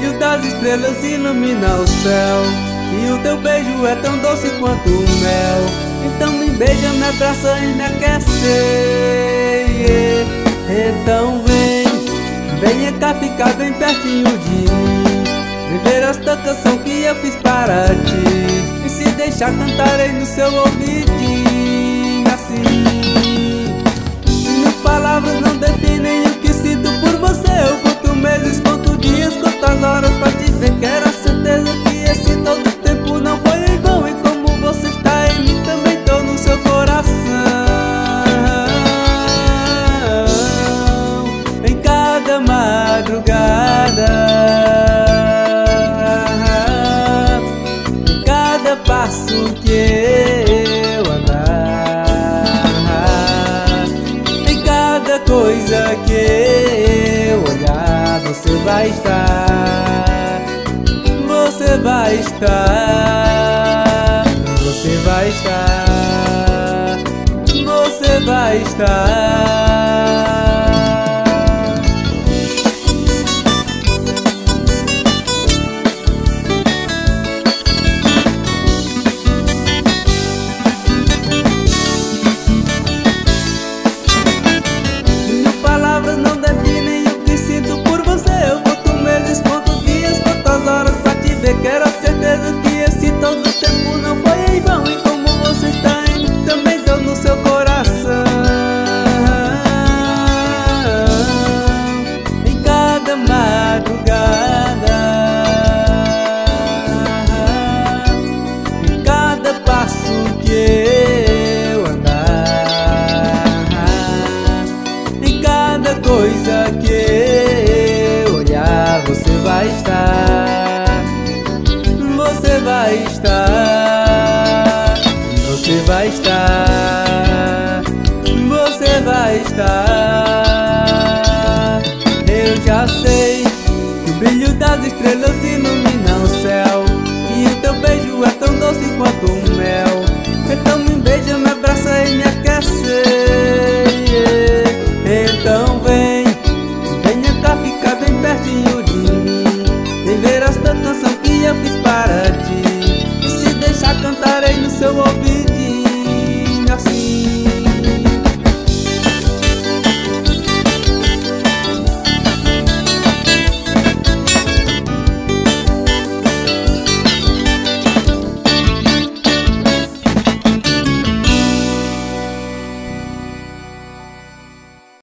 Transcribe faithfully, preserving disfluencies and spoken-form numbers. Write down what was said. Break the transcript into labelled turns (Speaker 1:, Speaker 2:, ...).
Speaker 1: brilho das estrelas ilumina o céu, e o teu beijo é tão doce quanto o mel. Então me beija, me abraça e me aquece, yeah. Então vem, venha cá ficar bem pertinho de mim, viver esta canção que eu fiz para ti, e se deixar cantarei no seu ouvidinho assim. Mil palavras não definem o que sinto por você. Eu conto meses, conto dias, quantas horas pra te ver. Quero a certeza que esse todo tempo não foi em vão, e como você está em mim, também tô no seu coração. Em cada madrugada, em cada passo que eu andar, em cada coisa que eu olhar, você vai estar, você vai estar, você vai estar, você vai estar. Mil palavras não definem o que sinto por você. Eu conto meses, conto dias, quantas horas pra te ver. Quero a certeza que esse todo tempo não foi em vão, e como você está em mim, também tô no seu coração. Em cada madrugada, em cada passo que eu andar, em cada coisa que eu olhar, você vai estar, você vai estar, você vai estar, você vai estar. Eu já sei que o brilho das estrelas ilumina